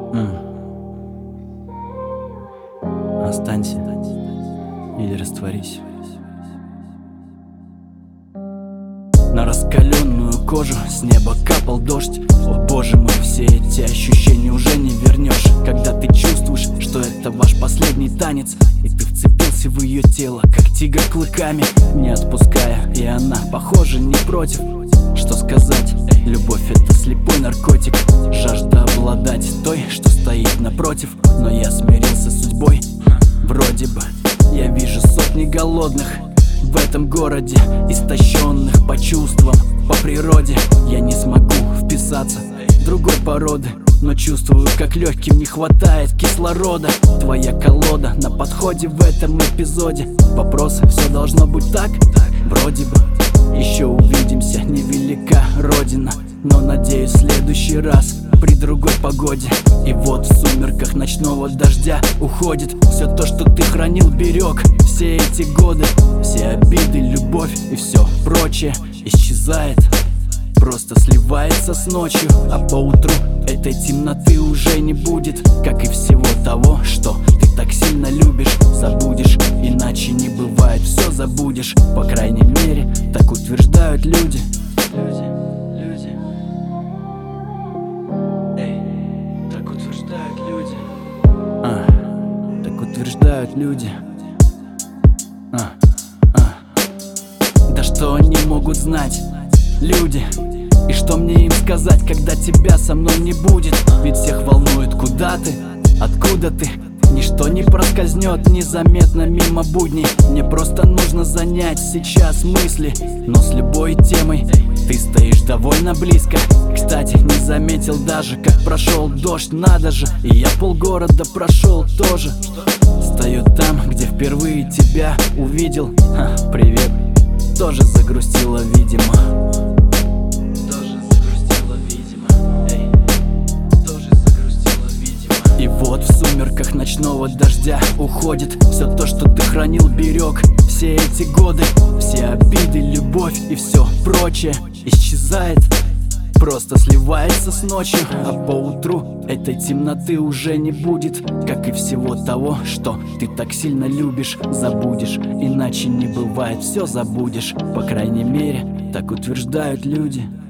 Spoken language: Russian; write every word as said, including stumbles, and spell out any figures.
М. Останься или растворись. На раскаленную кожу с неба капал дождь. О боже мой, все эти ощущения уже не вернешь. Когда ты чувствуешь, что это ваш последний танец, и ты вцепился в ее тело, как тигр клыками, не отпуская, и она, похоже, не против. Что сказать? Любовь — это слепой наркотик, жажда обладать той, что стоит напротив. Но я смирился с судьбой, вроде бы. Я вижу сотни голодных в этом городе, истощенных по чувствам, по природе. Я не смогу вписаться другой породы, но чувствую, как легким не хватает кислорода. Твоя колода на подходе в этом эпизоде. Вопросы: все должно быть так? Вроде бы. Еще увидимся, невелика родина, но надеюсь, в следующий раз при другой погоде. И вот в сумерках ночного дождя уходит все то, что ты хранил, берег все эти годы. Все обиды, любовь и все прочее исчезает, просто сливается с ночью. А поутру этой темноты уже не будет, как и всего того, что ты так сильно любишь. Забудешь, иначе не бывает, все забудешь. По крайней мере, так утверждают люди. Люди, люди. Эй, так утверждают люди. А, так утверждают люди. А, а. Да что они могут знать, люди? И что мне им сказать, когда тебя со мной не будет? Ведь всех волнует, куда ты, откуда ты. Ничто не проскользнет незаметно мимо будней. Мне просто нужно занять сейчас мысли, но с любой темой ты стоишь довольно близко. Кстати, не заметил даже, как прошел дождь, надо же. И я полгорода прошел тоже. Стою там, где впервые тебя увидел. Ха, привет, тоже загрустила, видимо. И вот в сумерках ночного дождя уходит все то, что ты хранил, берег все эти годы. Все обиды, любовь и все прочее исчезает, просто сливается с ночью. А поутру этой темноты уже не будет, как и всего того, что ты так сильно любишь. Забудешь, иначе не бывает, все забудешь. По крайней мере, так утверждают люди.